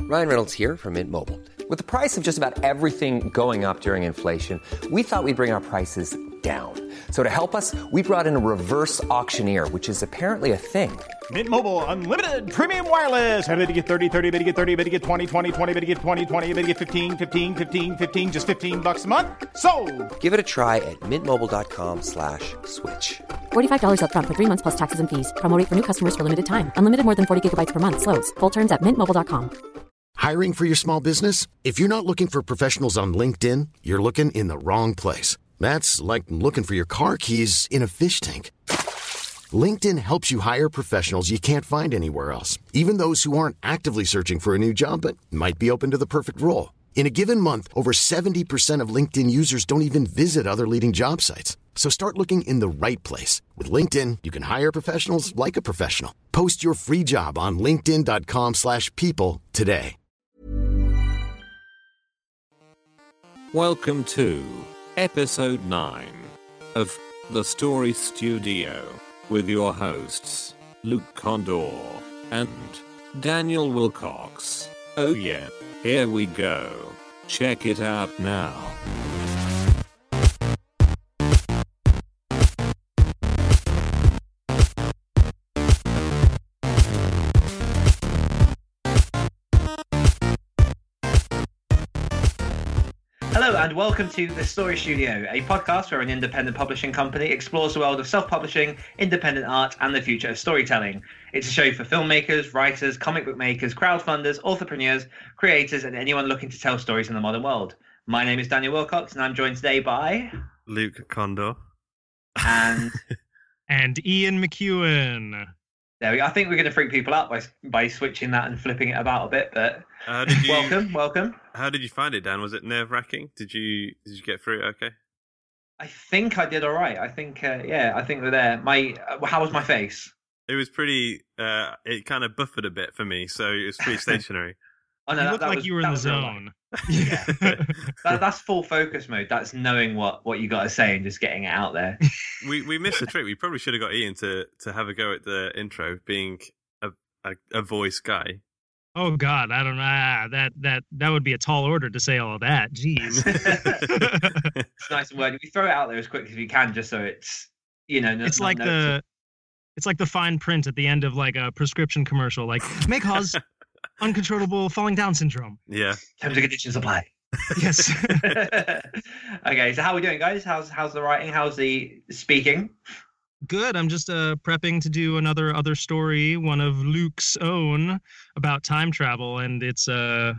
Ryan Reynolds here from Mint Mobile. With the price of just about everything going up during inflation, we thought we'd bring our prices down. So to help us, we brought in a reverse auctioneer, which is apparently a thing. Mint Mobile Unlimited Premium Wireless. How to get 30, 30, bit to get 30, bit to get 20, 20, 20, bit to get 20, 20, bit to get 15, 15, 15, 15, just $15 a month? Sold! Give it a try at mintmobile.com/switch. $45 up front for 3 months plus taxes and fees. Promo rate for new customers for limited time. Unlimited more than 40 gigabytes per month. Slows full terms at mintmobile.com. Hiring for your small business? If you're not looking for professionals on LinkedIn, you're looking in the wrong place. That's like looking for your car keys in a fish tank. LinkedIn helps you hire professionals you can't find anywhere else, even those who aren't actively searching for a new job but might be open to the perfect role. In a given month, over 70% of LinkedIn users don't even visit other leading job sites. So start looking in the right place. With LinkedIn, you can hire professionals like a professional. Post your free job on linkedin.com/people today. Welcome to episode 9 of The Story Studio with your hosts, Luke Condor and Daniel Wilcox. Oh yeah, here we go. Check it out now. Hello and welcome to The Story Studio, a podcast where an independent publishing company explores the world of self-publishing, independent art, and the future of storytelling. It's a show for filmmakers, writers, comic book makers, crowdfunders, entrepreneurs, creators, and anyone looking to tell stories in the modern world. My name is Daniel Wilcox, and I'm joined today by... Luke Condor. And... and Ian McEwen. There we go. I think we're going to freak people out by switching that and flipping it about a bit, but welcome. How did you find it, Dan? Was it nerve-wracking? Did you get through it okay? I think I did all right. I think we're there. How was my face? It was pretty, it kind of buffered a bit for me, so it was pretty stationary. Oh, no, you looked like you were in the zone. Yeah. That's full focus mode. That's knowing what you got to say and just getting it out there. We missed the trick. We probably should have got Ian to have a go at the intro, being a voice guy. Oh God, I don't know. That would be a tall order to say all of that. Jeez. It's nice and wordy. We throw it out there as quick as we can, just so it's it's like the fine print at the end of like a prescription commercial, like may cause uncontrollable falling down syndrome. Yeah. Terms and conditions apply. Yes. Okay, so how are we doing, guys? How's the writing? How's the speaking? Good. I'm just prepping to do another story, one of Luke's own, about time travel, and it's a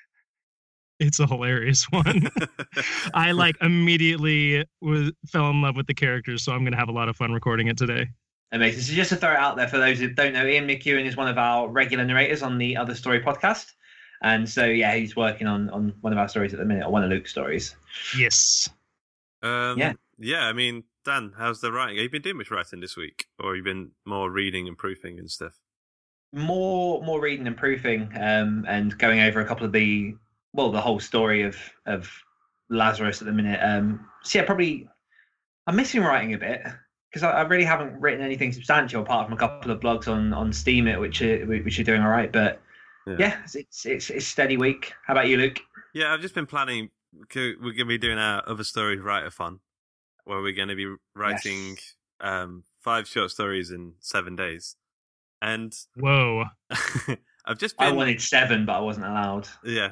hilarious one. I immediately fell in love with the characters, so I'm going to have a lot of fun recording it today. Amazing. So just to throw it out there for those who don't know, Ian McEwen is one of our regular narrators on the Other Story podcast. And so, yeah, he's working on one of our stories at the minute, or one of Luke's stories. Yes. Yeah, I mean, Dan, how's the writing? Have you been doing much writing this week? Or have you been more reading and proofing and stuff? More reading and proofing, and going over a couple of the whole story of Lazarus at the minute. So yeah, probably I'm missing writing a bit, because I really haven't written anything substantial apart from a couple of blogs on Steemit, which are doing all right. But yeah, it's a steady week. How about you, Luke? Yeah, I've just been planning. We're going to be doing our Other Stories Write-a-thon, where we're going to be writing 5 short stories in 7 days. And whoa, I wanted 7, but I wasn't allowed. Yeah.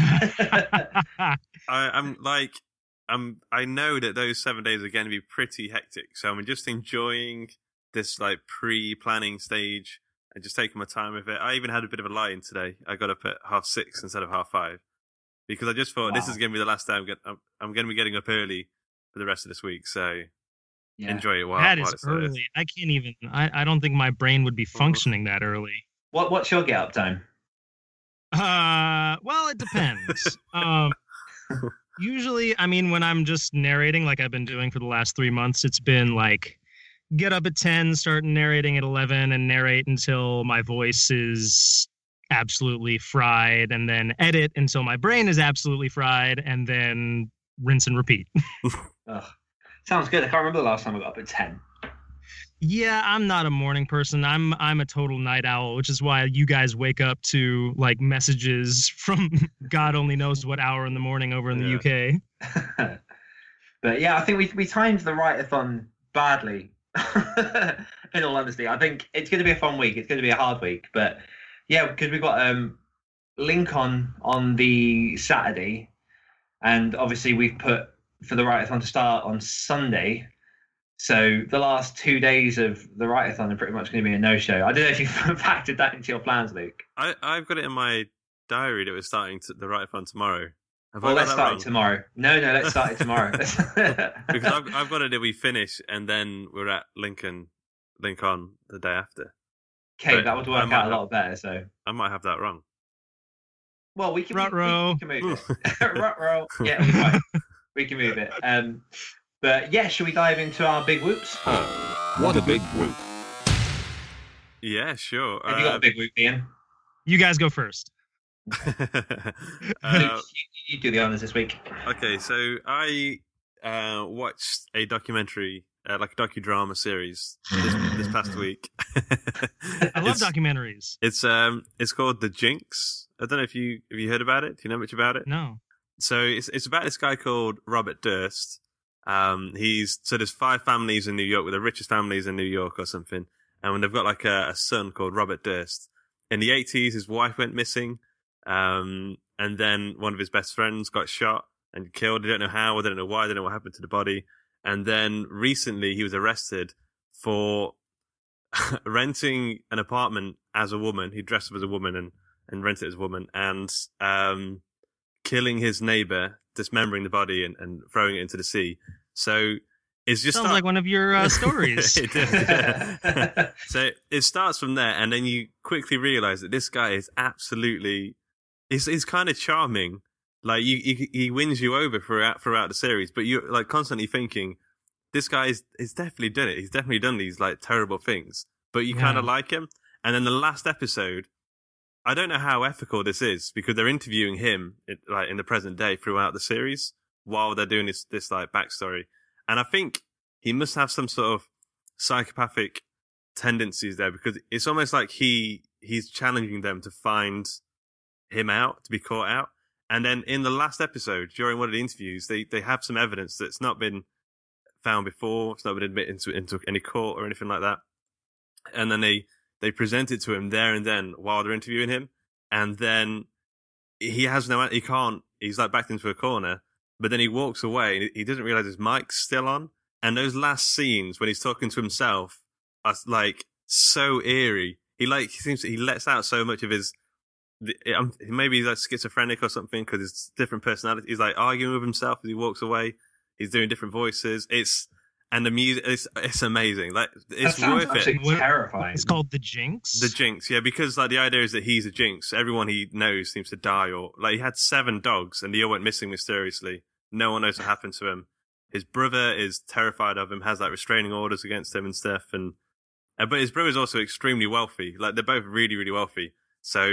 I know that those 7 days are going to be pretty hectic, so I'm just enjoying this pre-planning stage and just taking my time with it. I even had a bit of a lie-in today. I got up at 6:30 instead of 5:30 because I just thought this is going to be the last time I'm going to be getting up early for the rest of this week. So enjoy it while it's early. I can't even. I don't think my brain would be functioning that early. What's your get up time? Well, it depends. Usually, I mean, when I'm just narrating, like I've been doing for the last 3 months, it's been like get up at 10, start narrating at 11, and narrate until my voice is absolutely fried, and then edit until my brain is absolutely fried, and then rinse and repeat. Sounds good. I can't remember the last time I got up at 10. Yeah, I'm not a morning person. I'm a total night owl, which is why you guys wake up to like messages from God only knows what hour in the morning over in the UK. But yeah, I think we timed the write-a-thon badly. In all honesty, I think it's going to be a fun week. It's going to be a hard week, but yeah, because we've got Lincoln on the Saturday, and obviously we've put for the write-a-thon to start on Sunday. So the last 2 days of the write-a-thon are pretty much going to be a no-show. I don't know if you've factored that into your plans, Luke. I've got it in my diary that we're starting the write-a-thon tomorrow. Well, let's start it tomorrow. No, let's start it tomorrow. Because I've got it that we finish and then we're at Lincoln the day after. Okay, that would work out a lot better. So I might have that wrong. Well, we can move it. Ruh-roh. Yeah, we can move it. But yeah, should we dive into our big whoops? What a big whoop. Yeah, sure. Have you got a big whoop, Ian? You guys go first. You do the honors this week. Okay, so I watched a documentary, like a docudrama series this past week. I love documentaries. It's called The Jinx. I don't know if you heard about it. Do you know much about it? No. So it's about this guy called Robert Durst. There's 5 families in New York, with the richest families in New York or something, and they've got like a son called Robert Durst. In the 80s, his wife went missing, and then one of his best friends got shot and killed. They don't know how, they don't know why, they don't know what happened to the body. And then recently he was arrested for renting an apartment as a woman. He dressed up as a woman and rented it as a woman, and killing his neighbor, dismembering the body and throwing it into the sea. So it's just sounds like one of your stories. It does. So it starts from there, and then you quickly realize that this guy is absolutely, he's kind of charming. Like he wins you over throughout the series, but you're like constantly thinking, this guy is definitely done it. He's definitely done these like terrible things, but you kind of like him. And then the last episode, I don't know how ethical this is, because they're interviewing him like in the present day throughout the series while they're doing this like backstory. And I think he must have some sort of psychopathic tendencies there, because it's almost like he's challenging them to find him out, to be caught out. And then in the last episode, during one of the interviews, they have some evidence that's not been found before. It's not been admitted into any court or anything like that. And then they present it to him there and then while they're interviewing him. And then he can't, he's like backed into a corner, but then he walks away and he doesn't realize his mic's still on. And those last scenes when he's talking to himself are like so eerie. He lets out so much of his, maybe he's like schizophrenic or something, because it's different personalities. He's like arguing with himself as he walks away. He's doing different voices. And the music, it's amazing. Like, it's worth it. Terrifying. It's called The Jinx. The Jinx, yeah, because like the idea is that he's a jinx. Everyone he knows seems to die, or like he had 7 dogs and they all went missing mysteriously. No one knows what happened to him. His brother is terrified of him, has like restraining orders against him and stuff. But his brother's also extremely wealthy. Like, they're both really, really wealthy. So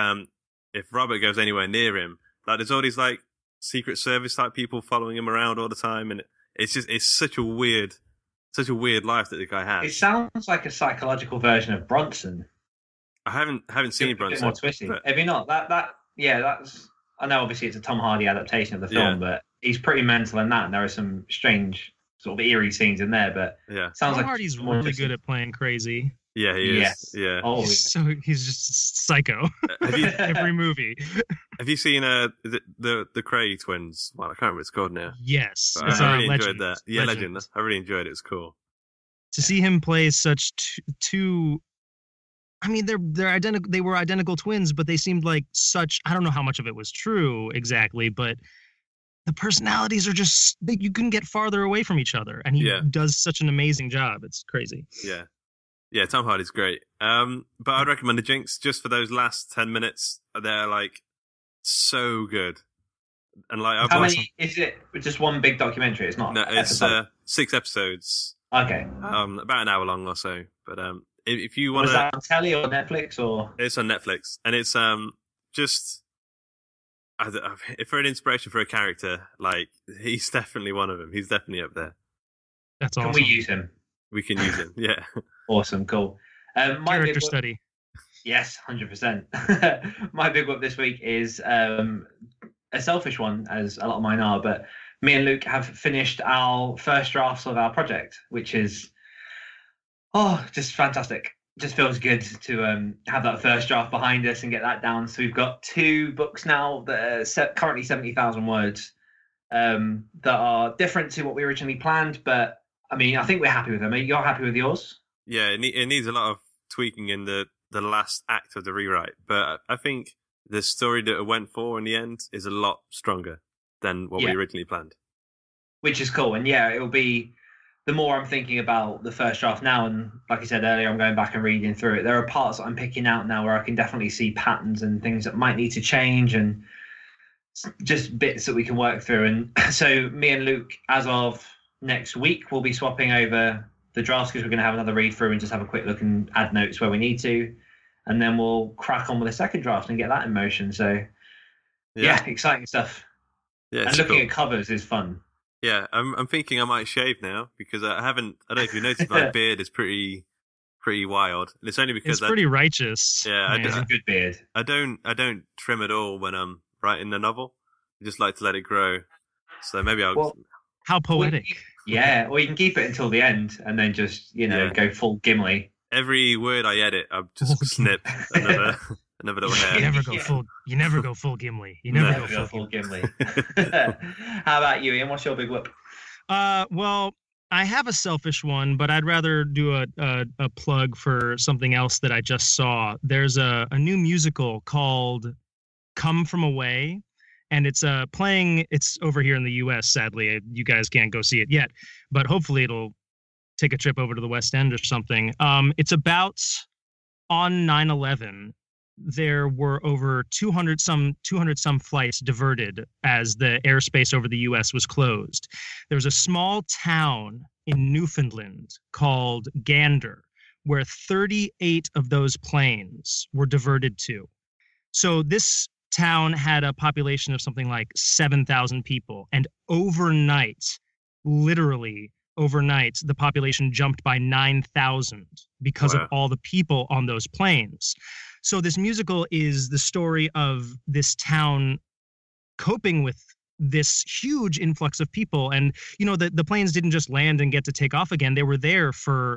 if Robert goes anywhere near him, like there's all these like Secret Service type people following him around all the time, and it's such a weird life that the guy has. It sounds like a psychological version of Bronson. I haven't seen Bronson. More twisty. Have you not? That's. I know obviously it's a Tom Hardy adaptation of the film, but he's pretty mental in that, and there are some strange sort of eerie scenes in there. But Tom Hardy's really good at playing crazy. Yeah, he is. Yes. Yeah. Oh, So he's just psycho. Every movie. Have you seen the Cray twins? Well, I can't remember what it's called now. Yes, But I really Legend. enjoyed that. Yeah, Legend. I really enjoyed it. It was cool. To see him play such two. I mean, they're identical. They were identical twins, but they seemed like such. I don't know how much of it was true exactly, but the personalities are just. You couldn't get farther away from each other, and he does such an amazing job. It's crazy. Yeah. Yeah, Tom Hardy's great. But I'd recommend The Jinx just for those last 10 minutes. They're like so good. And like, how many is it? Just one big documentary? It's not. No, it's 6 episodes. Okay. About an hour long or so. But if you want to, was that on telly or Netflix or? It's on Netflix, and it's just for an inspiration for a character, like he's definitely one of them. He's definitely up there. That's awesome. Can we use him? We can use him. Yeah. Awesome, cool. My Character big study. Yes, 100%. My big whip this week is a selfish one, as a lot of mine are, but me and Luke have finished our first drafts of our project, which is just fantastic. Just feels good to have that first draft behind us and get that down. So we've got 2 books now that are currently 70,000 words that are different to what we originally planned, but I mean, I think we're happy with them. You're happy with yours? Yeah, it needs a lot of tweaking in the last act of the rewrite, but I think the story that it went for in the end is a lot stronger than what we originally planned. Which is cool. And yeah, it'll be, the more I'm thinking about the first draft now, and like I said earlier, I'm going back and reading through it, there are parts that I'm picking out now where I can definitely see patterns and things that might need to change and just bits that we can work through. And so me and Luke, as of next week, will be swapping over the drafts because we're going to have another read through and just have a quick look and add notes where we need to. And then we'll crack on with the second draft and get that in motion. So yeah exciting stuff. Yeah, and looking at covers is fun. Yeah, I'm thinking I might shave now because I don't know if you noticed, my beard is pretty wild. And it's only because it's pretty righteous. Yeah, it's a good beard. I don't trim at all when I'm writing the novel. I just like to let it grow. So maybe I'll. How poetic. Yeah, or you can keep it until the end and then just go full Gimli. Every word I edit, I just snip another little hair. You never go full Gimli. You never go full Gimli. How about you, Ian? What's your big whip? Well, I have a selfish one, but I'd rather do a plug for something else that I just saw. There's a new musical called Come From Away, and it's playing. It's over here in the U.S. Sadly, you guys can't go see it yet, but hopefully it'll take a trip over to the West End or something. It's about on 9/11. There were over 200 some flights diverted as the airspace over the U.S. was closed. There was a small town in Newfoundland called Gander, where 38 of those planes were diverted to. So this town had a population of something like 7,000 people, and literally overnight, the population jumped by 9,000 because of all the people on those planes. So this musical is the story of this town coping with this huge influx of people. And, the planes didn't just land and get to take off again. They were there for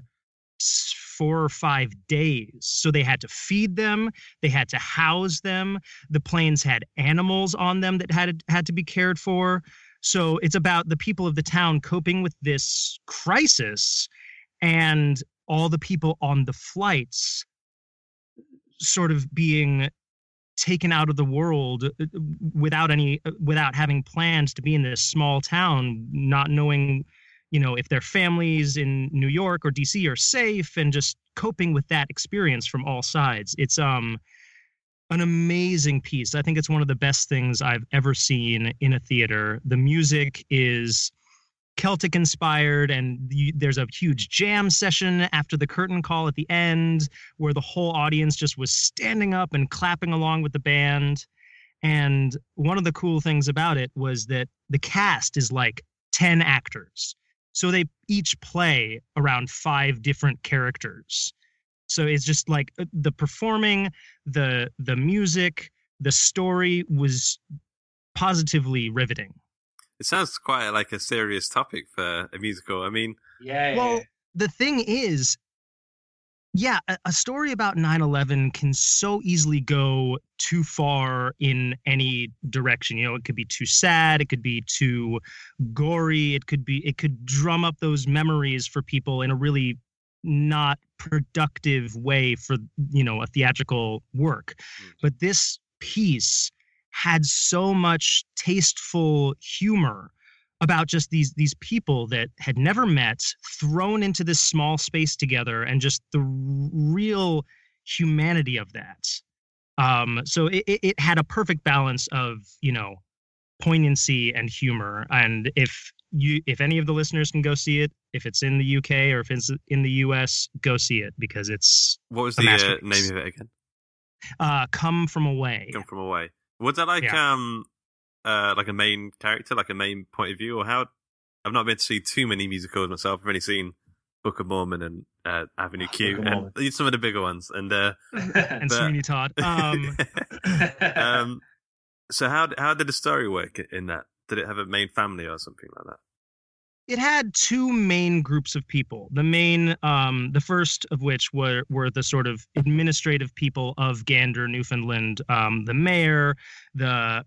4 or 5 days. So they had to feed them. They had to house them. The planes had animals on them that had to be cared for. So it's about the people of the town coping with this crisis and all the people on the flights sort of being taken out of the world without having plans to be in this small town, not knowing, if their families in New York or DC are safe, and just coping with that experience from all sides. It's an amazing piece. I think it's one of the best things I've ever seen in a theater. The music is Celtic inspired, and there's a huge jam session after the curtain call at the end where the whole audience just was standing up and clapping along with the band. And one of the cool things about it was that the cast is like 10 actors. So they each play around 5 different characters. So it's just like the performing, the music, the story was positively riveting. It sounds quite like a serious topic for a musical. I mean, well, the thing is, a story about 9/11 can so easily go too far in any direction. It could be too sad, it could be too gory, it could drum up those memories for people in a really not productive way for, a theatrical work. But this piece had so much tasteful humor about just these people that had never met, thrown into this small space together, and just the real humanity of that. So it had a perfect balance of, poignancy and humor. And if any of the listeners can go see it, if it's in the UK or if it's in the US, go see it, because it's what was the name of it again? Come From Away. Come From Away. Was that like a main character, like a main point of view, or how? I've not been to see too many musicals myself. I've only seen Book of Mormon and Avenue Q, Book of Mormon. and some of the bigger ones. And And Sweeney Todd. So how did the story work in that? Did it have a main family or something like that? It had two main groups of people. The first of which were the sort of administrative people of Gander, Newfoundland. The mayor, the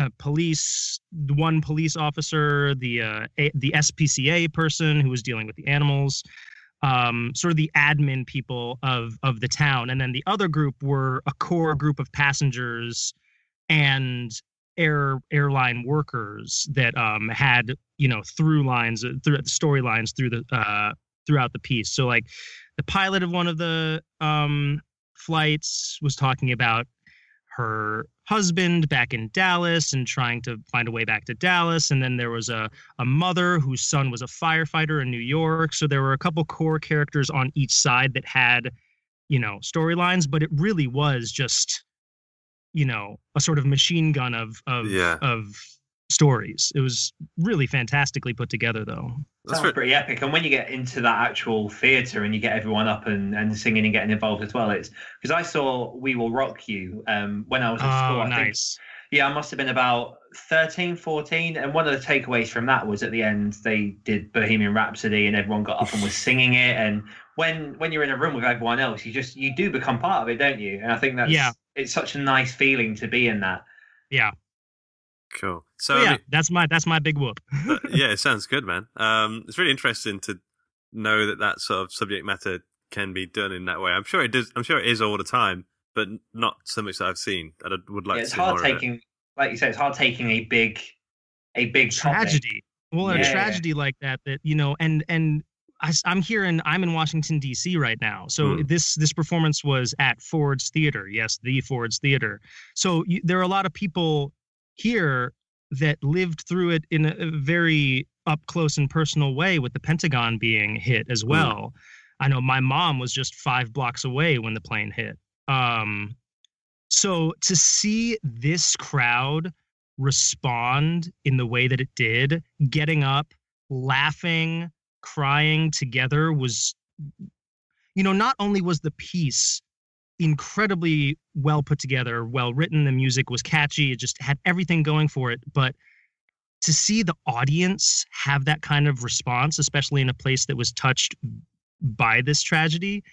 one police officer, the SPCA person who was dealing with the animals, sort of the admin people of the town. And then the other group were a core group of passengers and airline workers that had through storylines throughout the piece. So like the pilot of one of the flights was talking about her husband back in Dallas and trying to find a way back to Dallas, and then there was a mother whose son was a firefighter in New York. So there were a couple core characters on each side that had storylines, but it really was just a sort of machine gun of stories. It was really fantastically put together, though. Sounds pretty epic. And when you get into that actual theatre and you get everyone up and singing and getting involved as well, it's because I saw We Will Rock You when I was in school. Nice. I must have been about 13, 14. And one of the takeaways from that was at the end, they did Bohemian Rhapsody and everyone got up and was singing it. And when you're in a room with everyone else, you do become part of it, don't you? And I think it's such a nice feeling to be in that. Yeah. Cool. So that's my big whoop. Yeah, it sounds good, man. It's really interesting to know that sort of subject matter can be done in that way. I'm sure it does. I'm sure it is all the time, but not so much that I've seen. I would like to see more of it. Like you said, it's hard taking a big tragedy. Topic. Well, a tragedy like that and I'm in Washington, D.C. right now. So this performance was at Ford's Theater. Yes, the Ford's Theater. So there are a lot of people here that lived through it in a very up close and personal way, with the Pentagon being hit as well. I know my mom was just 5 blocks away when the plane hit. So to see this crowd respond in the way that it did, getting up, laughing, crying together was, not only was the piece incredibly well put together, well written, the music was catchy, it just had everything going for it, but to see the audience have that kind of response, especially in a place that was touched by this tragedy,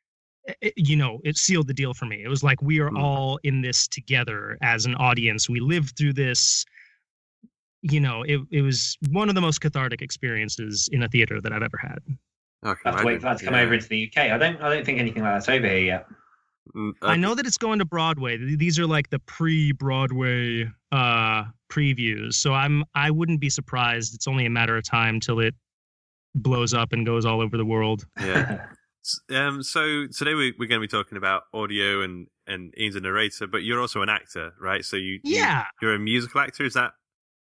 it sealed the deal for me. It was like, we are all in this together as an audience. We lived through this. It was one of the most cathartic experiences in a theater that I've ever had. I have to wait for that to come over into the UK. I don't think anything like that's over here yet. I know that it's going to Broadway. These are like the pre-Broadway previews. So I wouldn't be surprised. It's only a matter of time till it blows up and goes all over the world. Yeah. So today we're going to be talking about audio and Ian's a narrator, but you're also an actor, right? So you're a musical actor. Is that?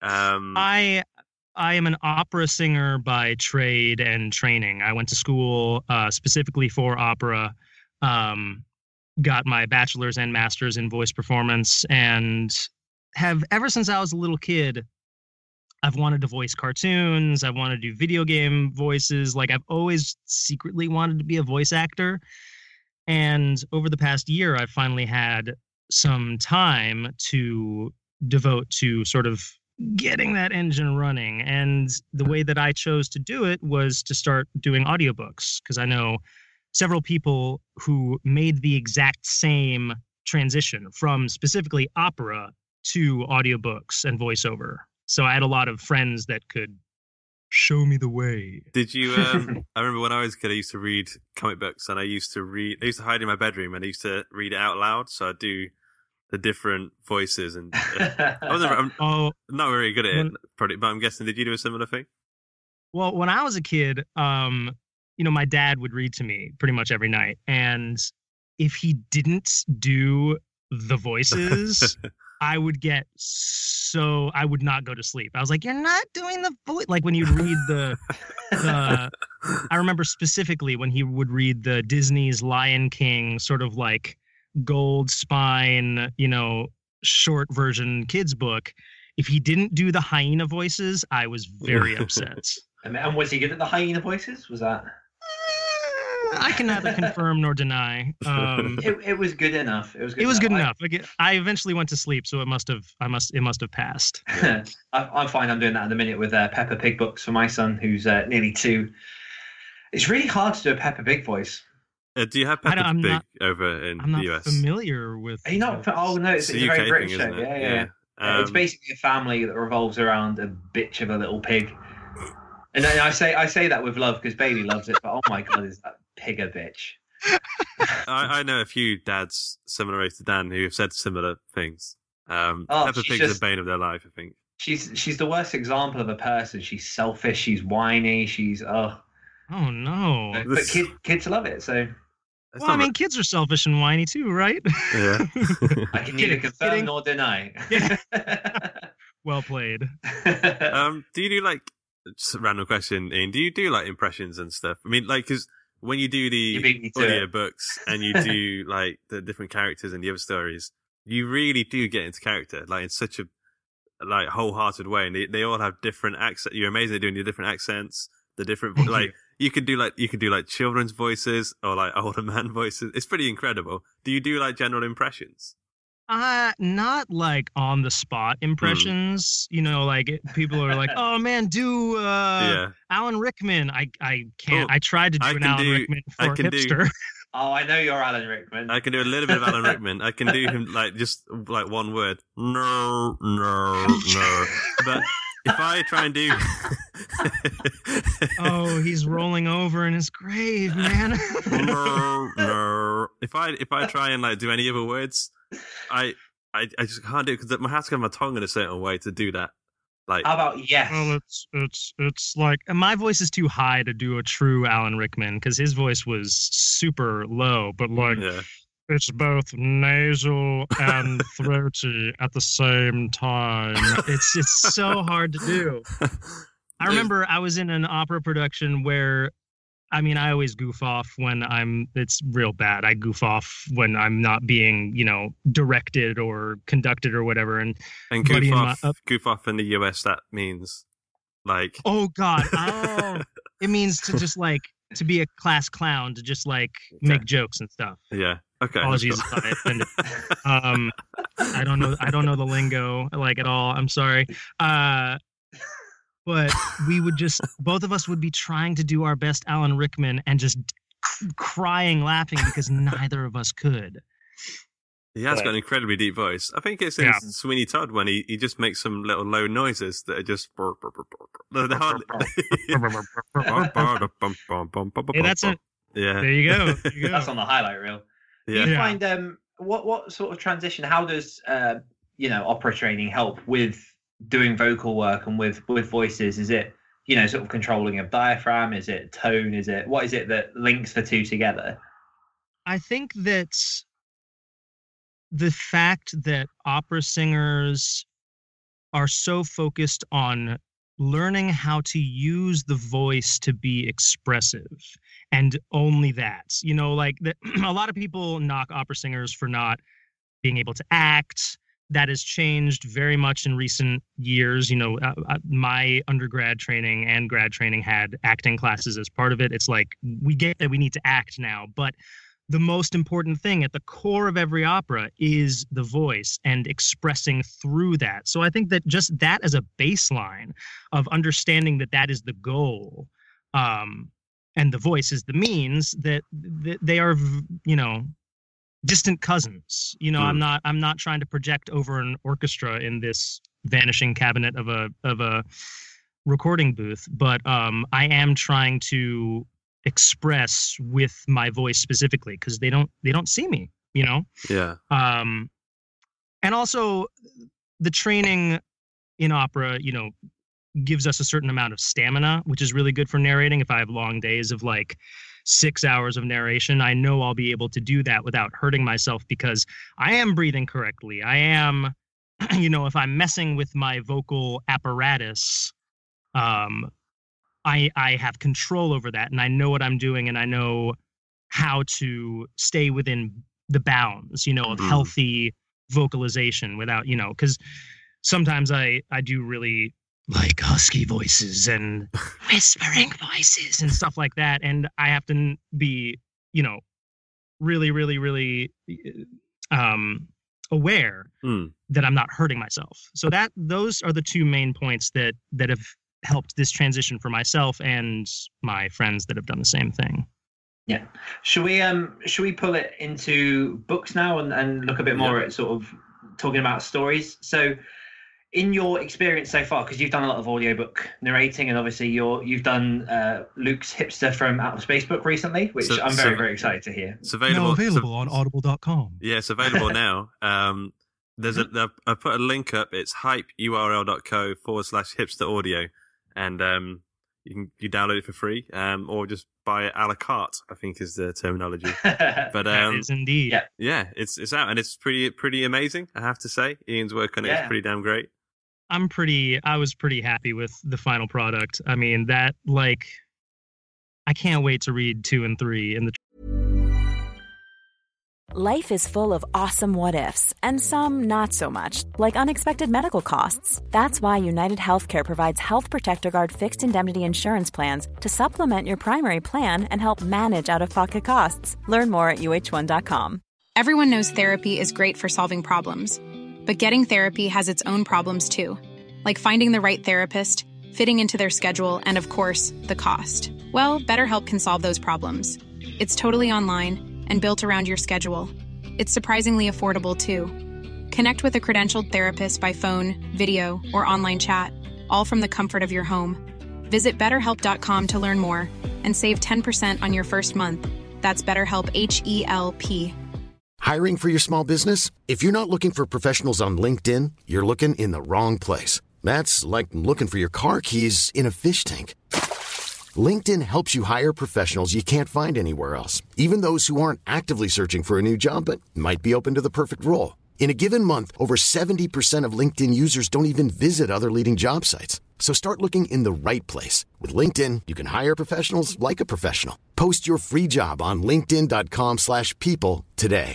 I am an opera singer by trade and training. I went to school specifically for opera. Got my bachelor's and master's in voice performance, and have ever since I was a little kid, I've wanted to voice cartoons. I want to do video game voices. Like, I've always secretly wanted to be a voice actor. And over the past year, I've finally had some time to devote to sort of getting that engine running. And the way that I chose to do it was to start doing audiobooks, because I know several people who made the exact same transition from specifically opera to audiobooks and voiceover. So I had a lot of friends that could show me the way. Did you? I remember when I was a kid, I used to read comic books, and I used to hide in my bedroom, and I used to read it out loud. So I'd do the different voices, and I'm not very good at it, probably, but I'm guessing, did you do a similar thing? Well, when I was a kid, my dad would read to me pretty much every night, and if he didn't do the voices, I would not go to sleep. I was like, "You're not doing the voice." Like when you'd read the I remember specifically when he would read the Disney's Lion King, sort of like gold spine, short version kids book. If he didn't do the hyena voices, I was very upset. And was he good at the hyena voices? Was that? I can neither confirm nor deny. It was good enough. It was good enough. I eventually went to sleep, so it must have passed. I'm fine. I'm doing that at the minute with Peppa Pig books for my son, who's nearly 2. It's really hard to do a Peppa Pig voice. Do you have Peppa Pig over in the US? I'm not familiar with. Are you not? Oh no, it's a very British show. Yeah. It's basically a family that revolves around a bitch of a little pig. And then I say that with love because Bailey loves it, but oh my god, is that pig a bitch? I know a few dads similar to Dan who have said similar things. Peppa Pig's the bane of their life, I think. She's the worst example of a person. She's selfish. She's whiny. She's oh no. But kids love it. So. Well, I mean, kids are selfish and whiny too, right? Yeah. I can neither confirm nor deny. Yeah. Well played. Do you do like, just a random question, Ian, do you do like impressions and stuff? I mean, like, because when you do the audio books and you do like the different characters and the other stories, you really do get into character, like in such a like wholehearted way. And they all have different accents. You're amazing at doing the different accents, the different, like, you could do like children's voices or like older man voices. It's pretty incredible. Do you do like general impressions? Not like on the spot impressions. You know, like people are like, "Oh man, do Alan Rickman." I can't. I tried to do an Alan Rickman for hipster. Oh, I know you're Alan Rickman. I can do a little bit of Alan Rickman. I can do him like just like one word. No. But if I try and do oh, he's rolling over in his grave, man. No. If I try and like do any other words, I just can't do it because my has to have my tongue in a certain way to do that. Like, how about yes? Well, it's like my voice is too high to do a true Alan Rickman because his voice was super low, but like. Yeah. It's both nasal and throaty at the same time. It's so hard to do. I remember I was in an opera production where, I mean, I always goof off when it's real bad. I goof off when I'm not being, directed or conducted or whatever. And goof off in the US, that means like... Oh, God. It means to just like, to be a class clown, to just like make jokes and stuff. Yeah. Okay. Apologies if I offended. I don't know the lingo like at all. I'm sorry. But we would both of us would be trying to do our best Alan Rickman and just crying, laughing because neither of us could. He has got an incredibly deep voice. I think it's in Sweeney Todd when he just makes some little low noises that are just. Hey, that's it. Yeah. There you go. That's on the highlight reel. Yeah. Do you find what sort of transition? How does opera training help with doing vocal work and with voices? Is it sort of controlling of diaphragm? Is it tone? What is it that links the two together? I think that the fact that opera singers are so focused on learning how to use the voice to be expressive and only that, a lot of people knock opera singers for not being able to act. That has changed very much in recent years. My undergrad training and grad training had acting classes as part of it. It's like, we get that we need to act now, but the most important thing at the core of every opera is the voice and expressing through that. So I think that just that as a baseline of understanding that is the goal, and the voice is the means, that they are, distant cousins. I'm not trying to project over an orchestra in this vanishing cabinet of a recording booth, but I am trying to express with my voice specifically because they don't see me, Yeah. And also the training in opera, gives us a certain amount of stamina, which is really good for narrating. If I have long days of like 6 hours of narration, I know I'll be able to do that without hurting myself because I am breathing correctly. I am, if I'm messing with my vocal apparatus, I have control over that, and I know what I'm doing, and I know how to stay within the bounds, of healthy vocalization without, because sometimes I do really like husky voices and whispering voices and stuff like that. And I have to be, really, really, really aware that I'm not hurting myself. So those are the two main points that have helped this transition for myself and my friends that have done the same thing. Yeah. Should we pull it into books now and look a bit more at sort of talking about stories? So in your experience so far, because you've done a lot of audiobook narrating, and obviously you've done Luke's Hipster from Outer Space book recently, which I'm very, very excited to hear. It's available on audible.com. Yeah, it's available now. I put a link up. It's hypeurl.co/hipster audio, and you download it for free, or just buy it a la carte, I think is the terminology. But that is indeed. Yeah, it's out, and it's pretty amazing, I have to say. Ian's work on it is pretty damn great. I was pretty happy with the final product. I mean, I can't wait to read 2 and 3 in the. Life is full of awesome what ifs, and some not so much, like unexpected medical costs. That's why United Healthcare provides Health Protector Guard fixed indemnity insurance plans to supplement your primary plan and help manage out-of-pocket costs. Learn more at uh1.com. Everyone knows therapy is great for solving problems, but getting therapy has its own problems too, like finding the right therapist, fitting into their schedule, and of course, the cost. Well, BetterHelp can solve those problems. It's totally online and built around your schedule. It's surprisingly affordable, too. Connect with a credentialed therapist by phone, video, or online chat, all from the comfort of your home. Visit BetterHelp.com to learn more and save 10% on your first month. That's BetterHelp, H-E-L-P. Hiring for your small business? If you're not looking for professionals on LinkedIn, you're looking in the wrong place. That's like looking for your car keys in a fish tank. LinkedIn helps you hire professionals you can't find anywhere else, even those who aren't actively searching for a new job but might be open to the perfect role. In a given month, over 70% of LinkedIn users don't even visit other leading job sites. So start looking in the right place. With LinkedIn, you can hire professionals like a professional. Post your free job on linkedin.com/people today.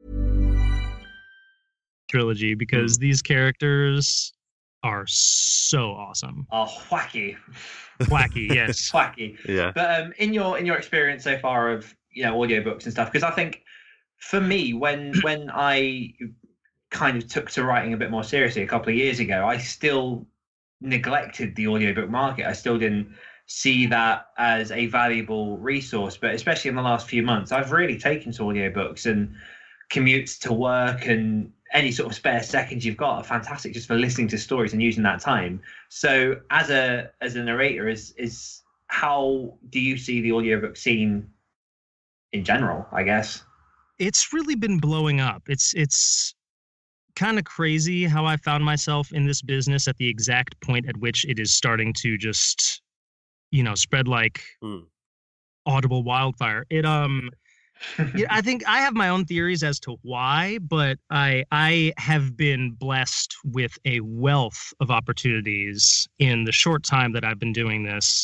Trilogy, because these characters are so awesome. Oh, wacky, yes. Wacky. Yeah. But in your experience so far of audiobooks and stuff, because I think for me, when I kind of took to writing a bit more seriously a couple of years ago, I still neglected the audiobook market. I still didn't see that as a valuable resource. But especially in the last few months, I've really taken to audiobooks, and commutes to work and any sort of spare seconds you've got are fantastic just for listening to stories and using that time. So as a narrator, is how do you see the audiobook scene in general, I guess? It's really been blowing up. It's kind of crazy how I found myself in this business at the exact point at which it is starting to just, spread like audible wildfire. Yeah, I think I have my own theories as to why, but I have been blessed with a wealth of opportunities in the short time that I've been doing this.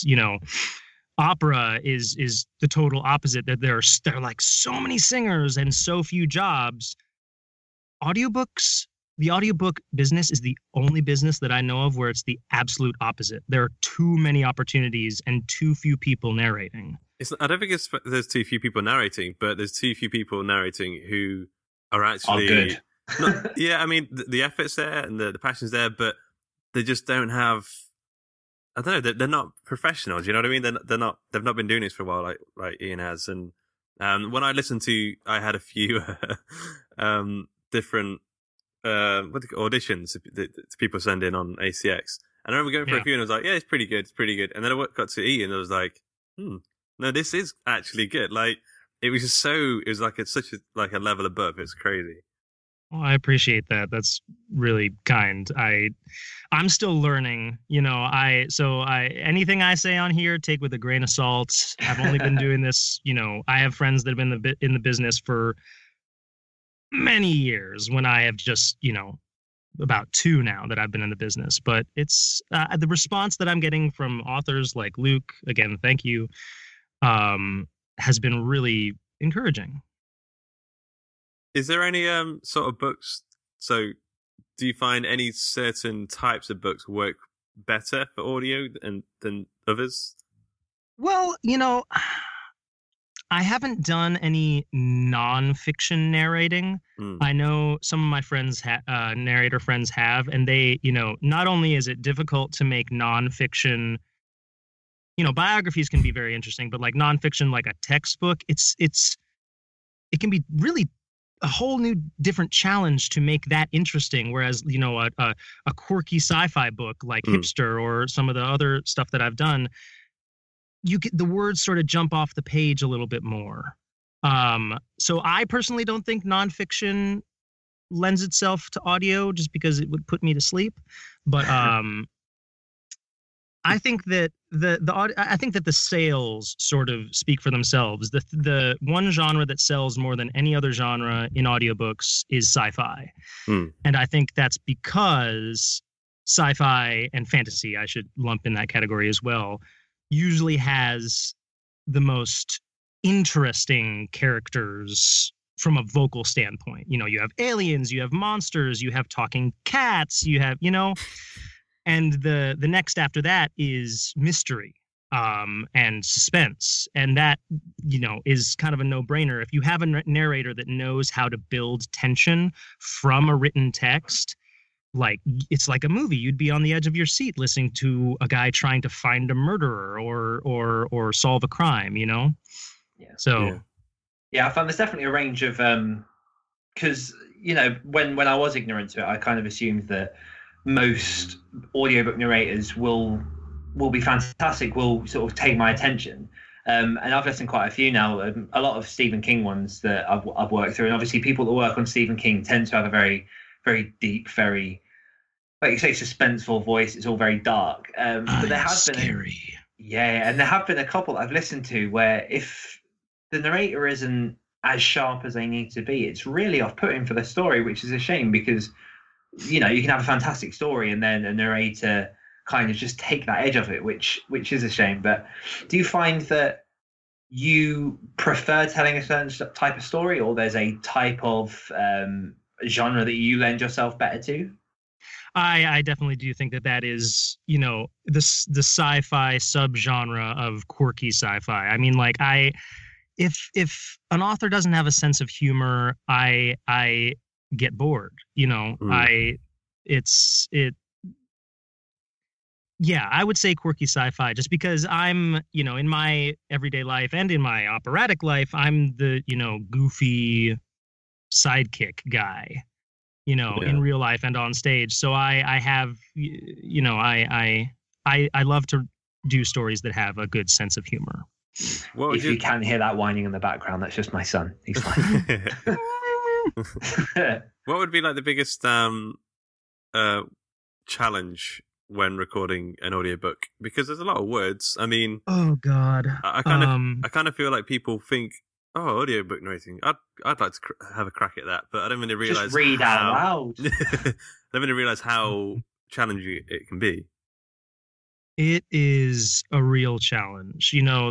Opera is the total opposite. That there are like so many singers and so few jobs. Audiobooks, the audiobook business is the only business that I know of where it's the absolute opposite. There are too many opportunities and too few people narrating. I don't think there's too few people narrating, but there's too few people narrating who are actually good. Yeah, I mean, the effort's there and the passion's there, but they just don't have. I don't know. They're not professionals. You know what I mean? They've not been doing this for a while, like Ian has. And when I listened to, I had a few different auditions that people send in on ACX, and I remember going for a few, and I was like, yeah, it's pretty good. And then I got to Ian, and I was like, no, this is actually good. Like, it was just it was like it's such a level above. It's crazy. Well, I appreciate that. That's really kind. I'm still learning, anything I say on here, take with a grain of salt. I've only been doing this, I have friends that have been in the business for many years when I have just, about 2 now that I've been in the business. But it's the response that I'm getting from authors like Luke, again, thank you, has been really encouraging. Is there any sort of books? So, do you find any certain types of books work better for audio than others? Well, I haven't done any nonfiction narrating. I know some of my friends, narrator friends have, and they, not only is it difficult to make nonfiction, biographies can be very interesting, but like nonfiction, like a textbook, it can be really a whole new different challenge to make that interesting. Whereas, a quirky sci-fi book like Hipster or some of the other stuff that I've done, the words sort of jump off the page a little bit more. So I personally don't think nonfiction lends itself to audio just because it would put me to sleep. But I think that the sales sort of speak for themselves. The one genre that sells more than any other genre in audiobooks is sci-fi. And I think that's because sci-fi and fantasy, I should lump in that category as well, usually has the most interesting characters from a vocal standpoint. You have aliens, you have monsters, you have talking cats, you have, and the next after that is mystery and suspense. And that, is kind of a no-brainer. If you have a narrator that knows how to build tension from a written text, like it's like a movie. You'd be on the edge of your seat listening to a guy trying to find a murderer or solve a crime, Yeah. So I found there's definitely a range of because when I was ignorant to it, I kind of assumed that most audiobook narrators will be fantastic, will sort of take my attention. And I've listened quite a few now, a lot of Stephen King ones that I've worked through, and obviously people that work on Stephen King tend to have a very, very deep, very, like you say, suspenseful voice. It's all very dark. But there has scary. And there have been a couple I've listened to where if the narrator isn't as sharp as they need to be, it's really off-putting for the story, which is a shame because, you can have a fantastic story and then a narrator kind of just take that edge of it, which is a shame. But do you find that you prefer telling a certain type of story, or there's a type of genre that you lend yourself better to? I definitely do think that is, the sci-fi subgenre of quirky sci-fi. I mean, like if an author doesn't have a sense of humor, I get bored. I would say quirky sci-fi just because I'm, in my everyday life and in my operatic life, I'm the, goofy sidekick guy. In real life and on stage. So I have, I love to do stories that have a good sense of humor. If you can't hear that whining in the background, that's just my son. He's fine. What would be like the biggest challenge when recording an audiobook? Because there's a lot of words. I mean, oh God, I kind of feel like people think, oh, audiobook narrating, I'd like to have a crack at that, but I don't really realize. Just read out loud. I don't really realize how challenging it can be. It is a real challenge.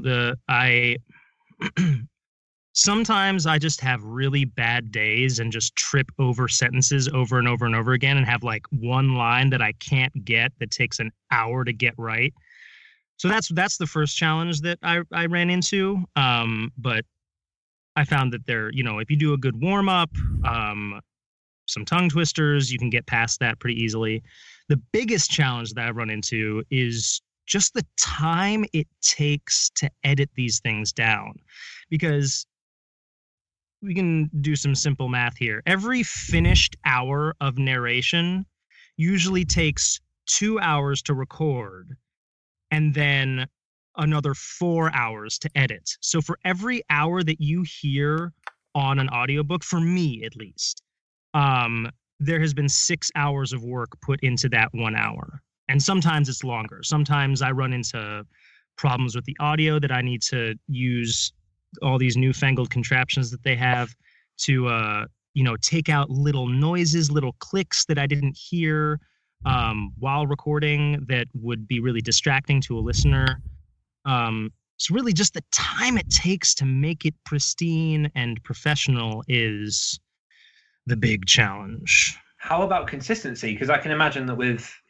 Sometimes I just have really bad days and just trip over sentences over and over and over again and have like one line that I can't get that takes an hour to get right. So that's the first challenge that I ran into. But I found that if you do a good warm up, some tongue twisters, you can get past that pretty easily. The biggest challenge that I run into is just the time it takes to edit these things down, because we can do some simple math here. Every finished hour of narration usually takes 2 hours to record and then another 4 hours to edit. So for every hour that you hear on an audiobook, for me at least, there has been 6 hours of work put into that 1 hour. And sometimes it's longer. Sometimes I run into problems with the audio that I need to use all these newfangled contraptions that they have to, take out little noises, little clicks that I didn't hear while recording that would be really distracting to a listener. So really just the time it takes to make it pristine and professional is the big challenge. How about consistency? Because I can imagine that with,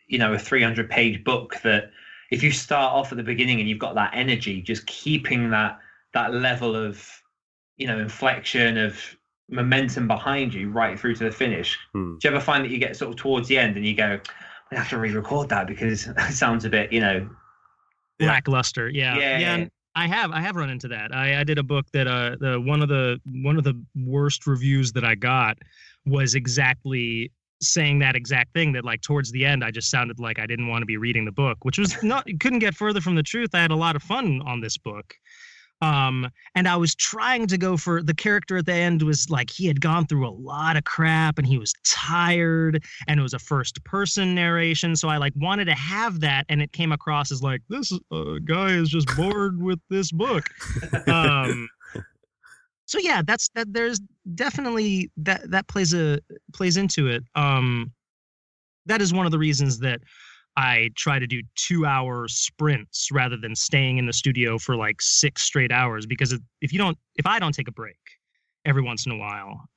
you know, a 300-page book that if you start off at the beginning and you've got that energy, just keeping that level of, you know, inflection of momentum behind you right through to the finish. Do you ever find that you get sort of towards the end and you go, I have to re-record that because it sounds a bit, you know, lackluster? Yeah. And I have run into that. I did a book that one of the worst reviews that I got was exactly saying that exact thing, that like towards the end I just sounded like I didn't want to be reading the book, which was couldn't get further from the truth. I had a lot of fun on this book. And I was trying to go for the character at the end was like he had gone through a lot of crap and he was tired and it was a first person narration. So I like wanted to have that, and it came across as like this guy is just bored with this book. So yeah, that there's definitely that plays into it. That is one of the reasons that I try to do 2-hour sprints rather than staying in the studio for like 6 straight hours, because if I don't take a break every once in a while,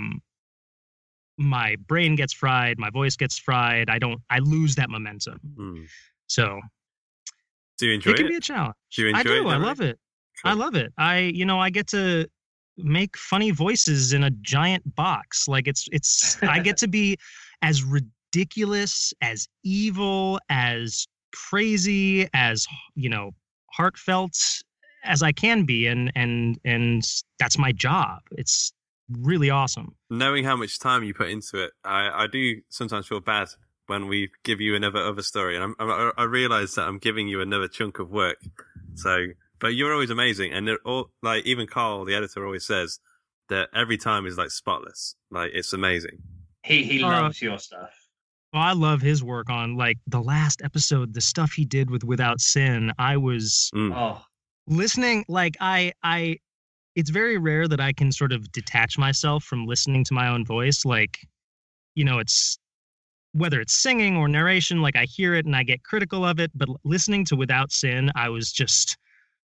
my brain gets fried, my voice gets fried. I lose that momentum. So do you enjoy it? It can be a challenge. Do you enjoy it? I love it. Cool. I love it. I get to make funny voices in a giant box. Like it's I get to be as ridiculous, as evil, as crazy, as, you know, heartfelt as I can be, and that's my job. It's really awesome. Knowing how much time you put into it, I do sometimes feel bad when we give you another story, and I realize that I'm giving you another chunk of work. So, but you're always amazing, and they're all like, even Carl, the editor, always says that every time is like spotless. Like, it's amazing. He loves your stuff. Well, I love his work on like the last episode, the stuff he did with Without Sin. I was listening, like it's very rare that I can sort of detach myself from listening to my own voice. Like, you know, it's whether it's singing or narration, like I hear it and I get critical of it, but listening to Without Sin, I was just,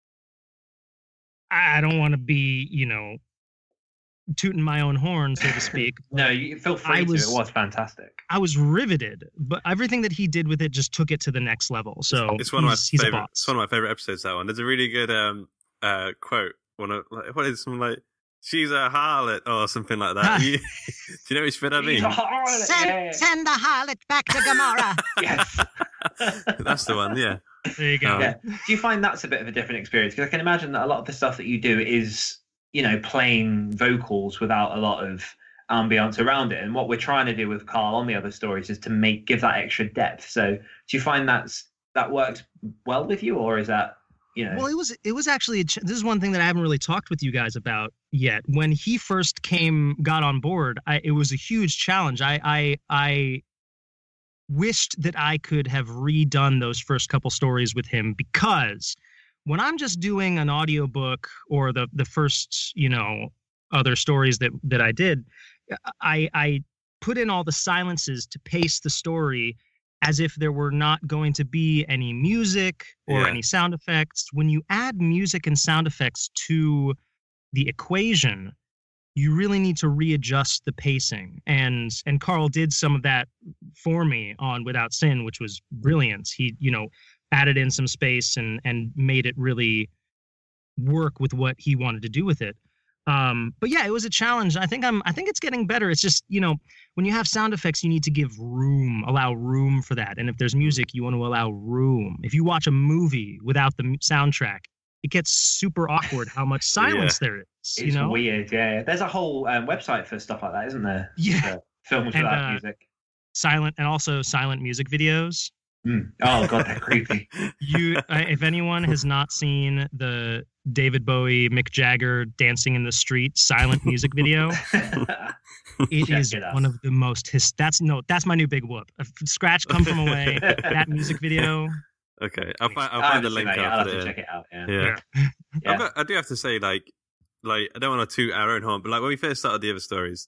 I don't want to be, you know, tooting my own horn, so to speak. No, you feel free to. It was fantastic. I was riveted, but everything that he did with it just took it to the next level. So it's one of my favorite episodes. That one. There's a really good quote. What is something like, she's a harlot or something like that. Do you know which bit I mean? Send the harlot back to Gomorrah. Yes. That's the one, yeah. There you go. Yeah. Do you find that's a bit of a different experience? Because I can imagine that a lot of the stuff that you do is, you know, plain vocals without a lot of ambience around it. And what we're trying to do with Carl on the other stories is to give that extra depth. So do you find that works well with you, or is that, you know? Well, it was actually, this is one thing that I haven't really talked with you guys about yet. When he first got on board, it was a huge challenge. I wished that I could have redone those first couple stories with him, because when I'm just doing an audiobook or the first, you know, other stories that I did, I put in all the silences to pace the story as if there were not going to be any music or any sound effects. When you add music and sound effects to the equation, you really need to readjust the pacing. And Carl did some of that for me on Without Sin, which was brilliant. He, you know, added in some space and made it really work with what he wanted to do with it. But yeah, it was a challenge. I think it's getting better. It's just, you know, when you have sound effects, you need to allow room for that. And if there's music, you want to allow room. If you watch a movie without the soundtrack, it gets super awkward how much silence there is. It's weird, yeah. There's a whole website for stuff like that, isn't there? Yeah. Films without music. Silent music videos. Oh god, they're creepy. If anyone has not seen the David Bowie, Mick Jagger dancing in the street silent music video, it is one of the most that's my new big whoop. Scratch Come From Away, that music video. Okay, I'll find the link. I'll have to check it out. Yeah. I do have to say, like I don't want to toot our own horn, but like when we first started the other stories,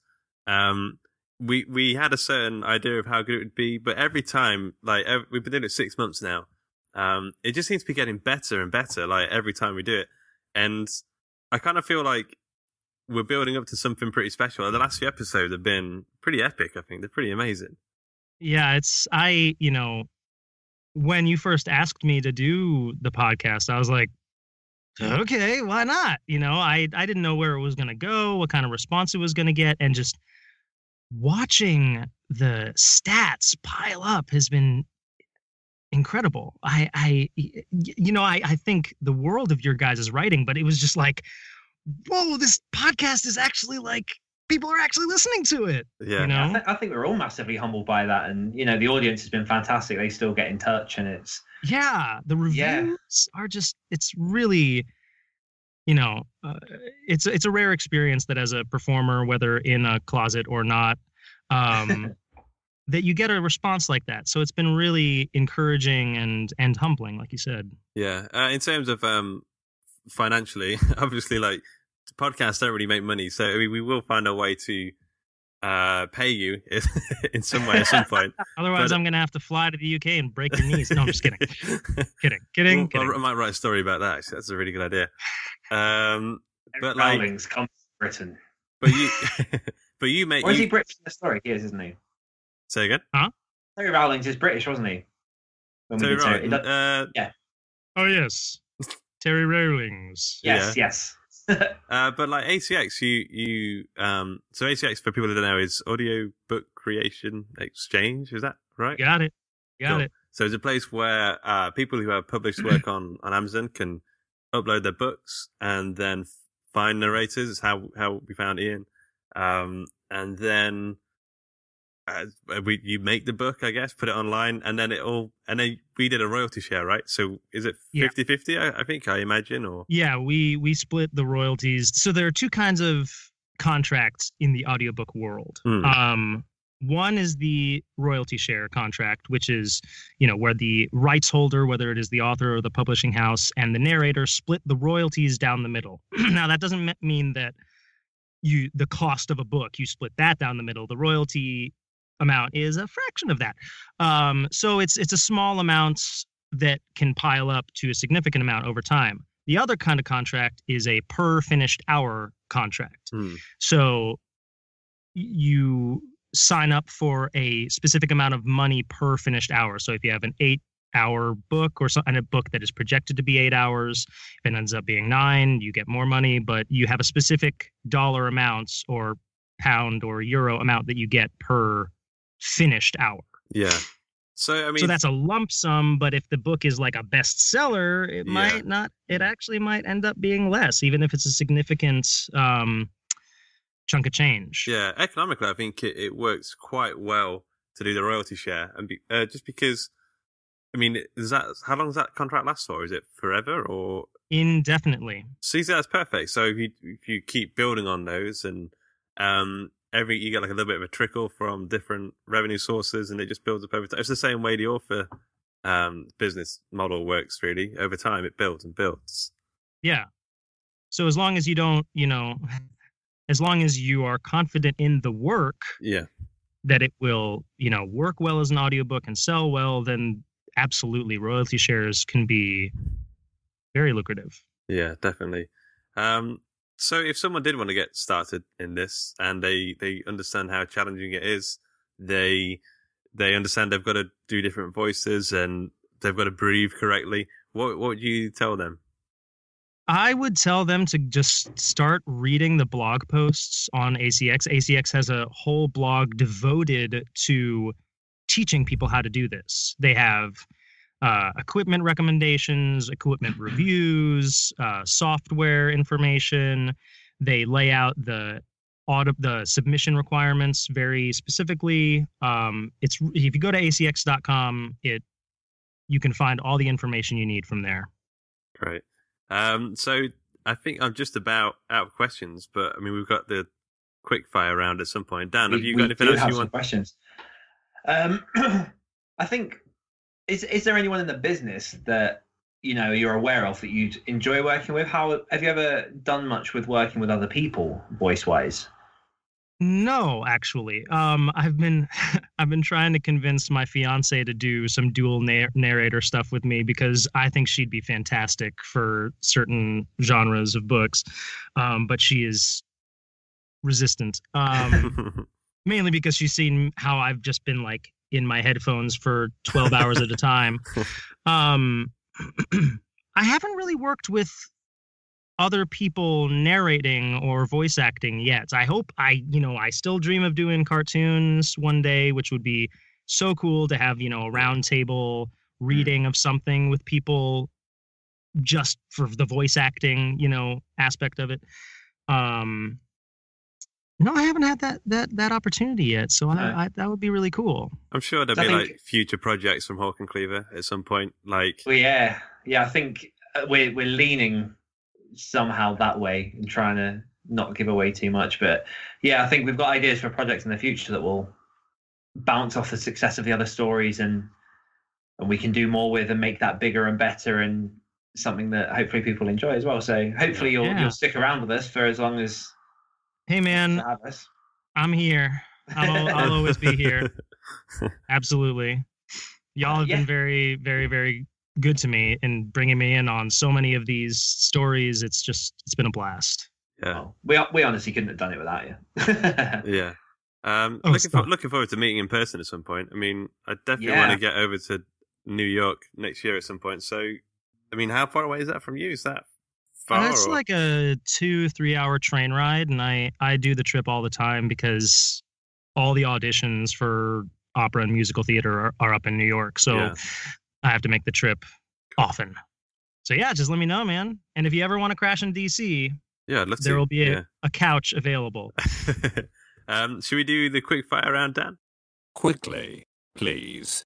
we had a certain idea of how good it would be, but every time, like we've been doing it 6 months now, it just seems to be getting better and better, like every time we do it. And I kind of feel like we're building up to something pretty special. The last few episodes have been pretty epic. I think they're pretty amazing. Yeah, when you first asked me to do the podcast, I was like, okay, why not? You know, I didn't know where it was going to go, what kind of response it was going to get. And just watching the stats pile up has been incredible. I think the world of your guys' writing, but it was just like, whoa, this podcast is actually like, people are actually listening to it. Yeah. You know? I think we're all massively humbled by that. And, you know, the audience has been fantastic. They still get in touch, and it's... Yeah, the reviews are just, it's really, you know, it's a rare experience that as a performer, whether in a closet or not, that you get a response like that. So it's been really encouraging and humbling, like you said. Yeah. In terms of financially, obviously, like, podcasts don't really make money. So, I mean, we will find a way to pay you in some way at some point. Otherwise, I'm going to have to fly to the UK and break your knees. No, I'm just kidding. kidding. I might write a story about that. Actually. That's a really good idea. But Rowling's comes to Britain. But you, but you make. Or is he British in the story? He is, isn't he? Say again? Huh? Terry Rowling's is British, wasn't he? Terry Rowling. Yeah. Oh yes, Terry Rowling's. Yes. But like ACX, so ACX, for people who don't know, is Audio Book Creation Exchange. Is that right? Got it. So it's a place where people who have published work on Amazon can upload their books and then find narrators. Is how we found Ian, and then you make the book, I guess, put it online, and then we did a royalty share, right? So is it 50-50? I think, I imagine, or yeah, we split the royalties. So there are two kinds of contracts in the audiobook world. One is the royalty share contract, which is, you know, where the rights holder, whether it is the author or the publishing house, and the narrator split the royalties down the middle. Now, that doesn't mean that the cost of a book, you split that down the middle. The royalty amount is a fraction of that. So it's a small amount that can pile up to a significant amount over time. The other kind of contract is a per finished hour contract. So you sign up for a specific amount of money per finished hour. So if you have an 8-hour book and a book that is projected to be 8 hours, if it ends up being 9, you get more money, but you have a specific dollar amounts or pound or euro amount that you get per finished hour. Yeah. So, I mean, so that's a lump sum, but if the book is like a bestseller, it might not, it actually might end up being less, even if it's a significant chunk of change. Yeah. Economically, I think it works quite well to do the royalty share. And just because, I mean, how long does that contract last for? Is it forever or? Indefinitely. See, that's perfect. So if you keep building on those and, you get like a little bit of a trickle from different revenue sources, and it just builds up over time. It's the same way the author business model works, really. Over time, it builds and builds. Yeah. So as long as you don't, as long as you are confident in the work, that it will, work well as an audiobook and sell well, then absolutely, royalty shares can be very lucrative. Yeah, definitely. So if someone did want to get started in this and they understand how challenging it is, they understand they've got to do different voices and they've got to breathe correctly, what would you tell them? I would tell them to just start reading the blog posts on ACX. ACX has a whole blog devoted to teaching people how to do this. They have equipment recommendations, equipment reviews, software information. They lay out the submission requirements very specifically. If you go to acx.com, you can find all the information you need from there. Great. So I think I'm just about out of questions, but I mean, we've got the quick fire round at some point. Dan, have you got anything else you want? Questions. I think. Is there anyone in the business that you're aware of that you'd enjoy working with? How have you ever done much with working with other people, voice-wise? No, actually. I've been trying to convince my fiance to do some dual narrator stuff with me because I think she'd be fantastic for certain genres of books, but she is resistant. Mainly because she's seen how I've just been like in my headphones for 12 hours at a time. I haven't really worked with other people narrating or voice acting yet. I hope I still dream of doing cartoons one day, which would be so cool to have, a round table reading of something with people just for the voice acting, aspect of it. No, I haven't had that opportunity yet, so I that would be really cool. I'm sure there'll be like future projects from Hawk and Cleaver at some point. Like, well, yeah, I think we're leaning somehow that way and trying to not give away too much. But yeah, I think we've got ideas for projects in the future that will bounce off the success of the other stories, and we can do more with and make that bigger and better, and something that hopefully people enjoy as well. So hopefully you'll stick around with us for as long as. Hey man, I'm here. I'll always be here. Absolutely. Y'all have been very, very, very good to me in bringing me in on so many of these stories. It's been a blast. Yeah. Well, we honestly couldn't have done it without you. Yeah. Looking forward to meeting in person at some point. I mean, I definitely want to get over to New York next year at some point. So, I mean, how far away is that from you? Is that far? It's like a 2-3 hour train ride, and I do the trip all the time because all the auditions for opera and musical theater are up in New York. So I have to make the trip often. So yeah, just let me know, man. And if you ever want to crash in DC, there will be a couch available. Should we do the quick fire round, Dan? Quickly, please.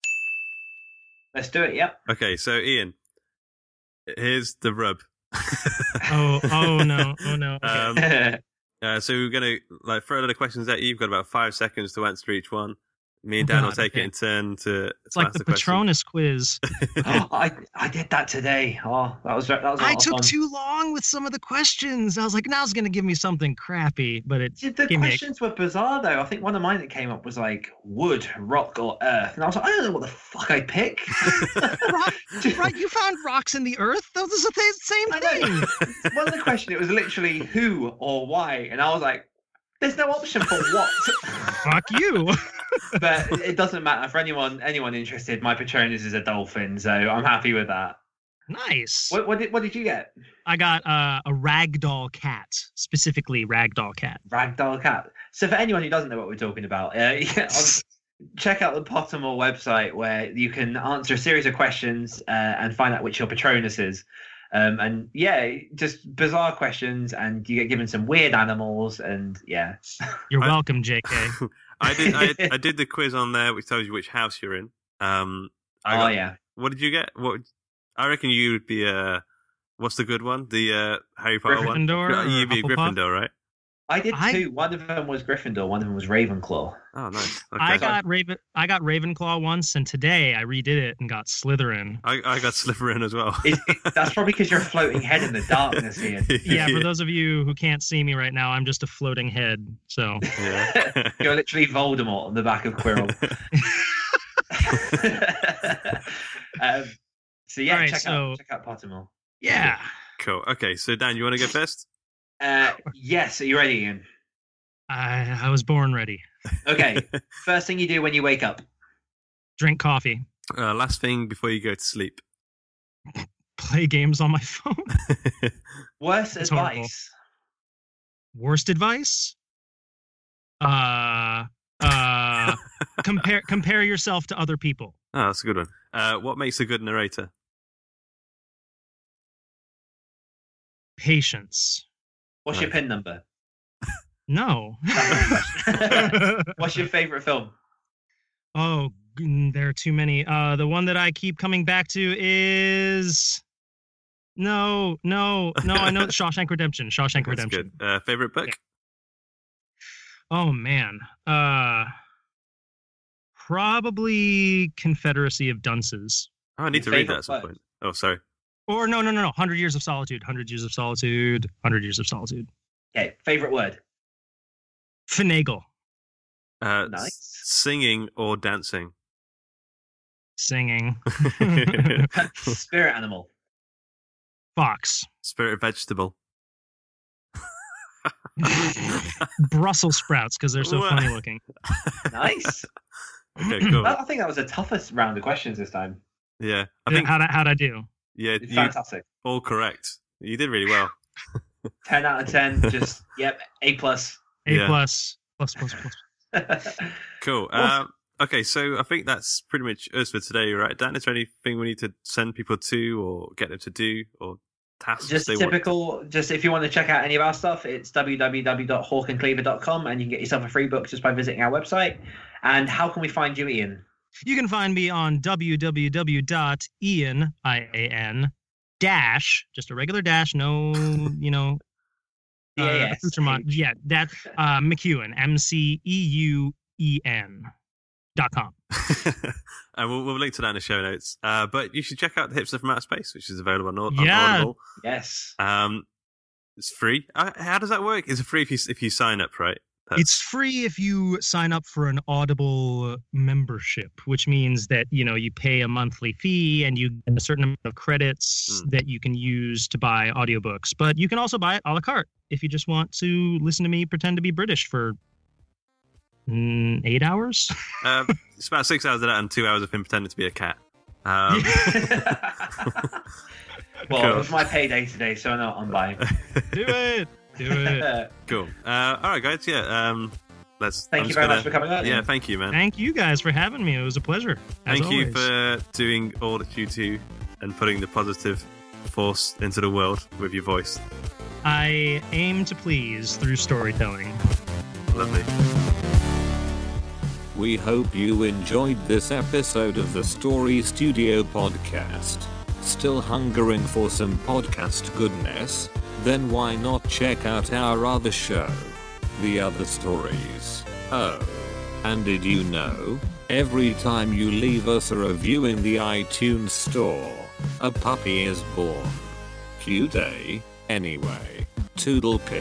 Let's do it. Yep. Okay, so Ian, here's the rub. oh no. Okay. So we're gonna throw a lot of questions at you. You've got about 5 seconds to answer each one. Me and Dan will take it in turn to. It's like the Patronus quiz. I did that today. Oh, that was. I took too long with some of the questions. I was like, now it's going to give me something crappy, but the questions were bizarre though. I think one of mine that came up was like wood, rock, or earth, and I was like, I don't know what the fuck I pick. Right, you found rocks in the earth. Those are the same thing. One of the questions, it was literally who or why, and I was like, there's no option for what. Fuck you. But it doesn't matter for anyone interested. My Patronus is a dolphin, so I'm happy with that. Nice. What did you get? I got a ragdoll cat, specifically ragdoll cat. Ragdoll cat. So for anyone who doesn't know what we're talking about, check out the Pottermore website where you can answer a series of questions and find out which your Patronus is. And just bizarre questions, and you get given some weird animals, and You're welcome, JK. I did the quiz on there, which tells you which house you're in. What did you get? I reckon you would be what's the good one? The Harry Potter Gryffindor one. You'd be a Gryffindor, right? I did too. One of them was Gryffindor. One of them was Ravenclaw. Oh, nice. Okay. I got Ravenclaw once, and today I redid it and got Slytherin. I got Slytherin as well. That's probably because you're a floating head in the darkness here. Yeah, for those of you who can't see me right now, I'm just a floating head. So you're literally Voldemort on the back of Quirrell. Check out Pottermore. Yeah. Cool. Okay, so Dan, you want to go first? Yes. Are you ready, Ian? I was born ready. Okay. First thing you do when you wake up? Drink coffee. Last thing before you go to sleep? Play games on my phone. Worst advice? Horrible. Worst advice? Compare yourself to other people. Oh, that's a good one. What makes a good narrator? Patience. What's your PIN number? No. What's your favorite film? Oh, there are too many. The one that I keep coming back to is no. I know Shawshank Redemption. Shawshank Redemption. Good. Favorite book? Yeah. Oh man. Probably Confederacy of Dunces. Oh, I need to read that at some point. Oh, sorry. Or no. 100 Years of Solitude. 100 Years of Solitude. 100 Years of Solitude. Okay. Favorite word? Finagle. Nice. Singing or dancing? Singing. Spirit animal? Fox. Spirit vegetable? Brussels sprouts, because they're so funny looking. Nice. Okay, cool. I think that was the toughest round of questions this time. Yeah, I think. How'd I do? Yeah, It's fantastic. All correct. You did really well. 10 out of 10. Just yep, A+. A+. Plus. Cool. Okay, so I think that's pretty much us for today, right, Dan? Is there anything we need to send people to or get them to do or tasks? Just typical. Just if you want to check out any of our stuff, it's www.hawkandcleaver.com, and you can get yourself a free book just by visiting our website. And how can we find you, Ian? You can find me on www.ian, I-A-N, dash, just a regular dash, no, accoutrement. Yeah, that McEwen, MCEUEN.com. And we'll link to that in the show notes. But you should check out the Hipster from Outer Space, which is available on Audible. Yes. It's free. How does that work? It's free if you sign up, right? It's free if you sign up for an Audible membership, which means that, you pay a monthly fee and you get a certain amount of credits that you can use to buy audiobooks. But you can also buy it a la carte if you just want to listen to me pretend to be British for 8 hours. It's about 6 hours of that and 2 hours of him pretending to be a cat. Well, it was my payday today, so I know what I'm buying. Do it. Cool. All right, guys. Yeah. Thank you very much for coming on. Yeah, thank you, man. Thank you guys for having me. It was a pleasure. Thank you for doing all that you do and putting the positive force into the world with your voice. I aim to please through storytelling. Lovely. We hope you enjoyed this episode of the Story Studio podcast. Still hungering for some podcast goodness? Then why not check out our other show, The Other Stories? Oh, and did you know, every time you leave us a review in the iTunes store, a puppy is born. Cute, eh? Anyway, toodle pip.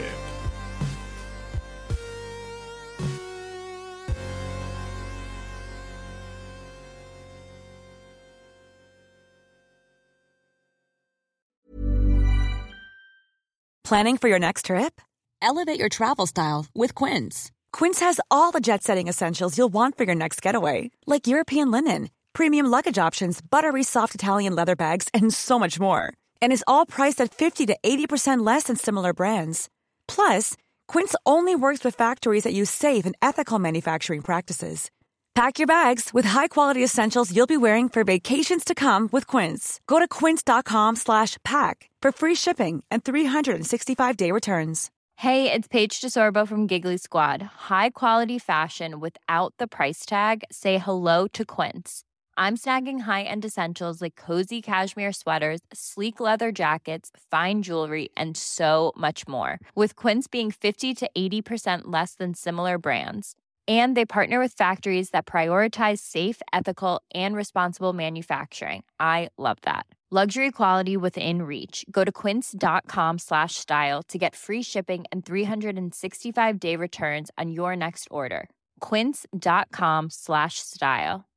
Planning for your next trip? Elevate your travel style with Quince. Quince has all the jet-setting essentials you'll want for your next getaway, like European linen, premium luggage options, buttery soft Italian leather bags, and so much more. And is all priced at 50 to 80% less than similar brands. Plus, Quince only works with factories that use safe and ethical manufacturing practices. Pack your bags with high-quality essentials you'll be wearing for vacations to come with Quince. Go to quince.com/pack for free shipping and 365-day returns. Hey, it's Paige DeSorbo from Giggly Squad. High quality fashion without the price tag. Say hello to Quince. I'm snagging high-end essentials like cozy cashmere sweaters, sleek leather jackets, fine jewelry, and so much more. With Quince being 50 to 80% less than similar brands. And they partner with factories that prioritize safe, ethical, and responsible manufacturing. I love that. Luxury quality within reach. Go to quince.com/style to get free shipping and 365-day returns on your next order. Quince.com/style.